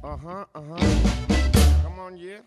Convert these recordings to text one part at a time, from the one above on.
Ага. Come on, yeah.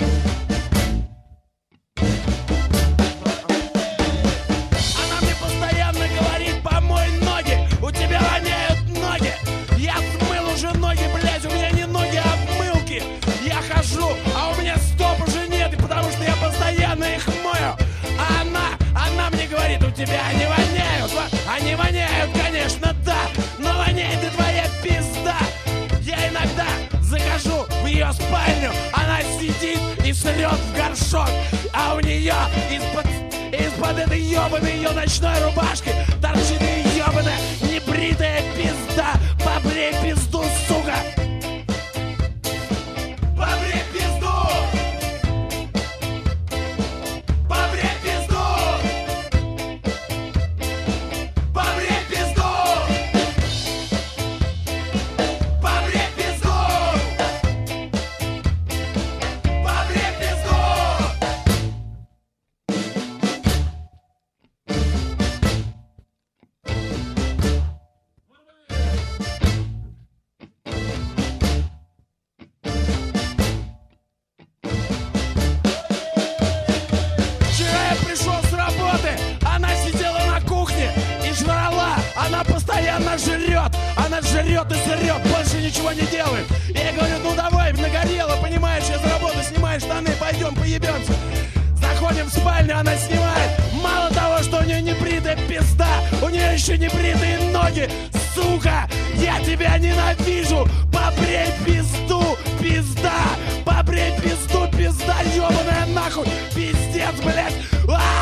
Она мне постоянно говорит: помой ноги, у тебя воняют ноги. Я смыл уже ноги, блядь, у меня не ноги, а обмылки. Я хожу, а у меня стоп уже нет, и потому что я постоянно их мою. А она мне говорит: у тебя они воняют. Они воняют, конечно, да, но воняет и твоя пизда. Я иногда захожу в ее спальню, она сидит и срет в горшок, а у нее из-под этой ебаной ее ночной рубашки торчит ее ебаная небритая пизда. Побрей пизду, сука! Побрей пизду! Побрей пизду! Побрей пизду! Побрей пизду! Побрей пизду! Вчера я пришел с работы, она сидела на кухне и жрала. Она постоянно жрет, она жрет и жрет, больше ничего не делает. И я говорю: ну давай, нагорело, понимаешь, я с работы снимаю штаны, пойдем поебемся. Заходим в спальню, она снимает. Мало того, что у нее небритая пизда, у нее еще небритые ноги. Сука, я тебя ненавижу. Побрей пизду, пизда. Побрей пизду, пизда, ебаная нахуй. Пиздец, блядь.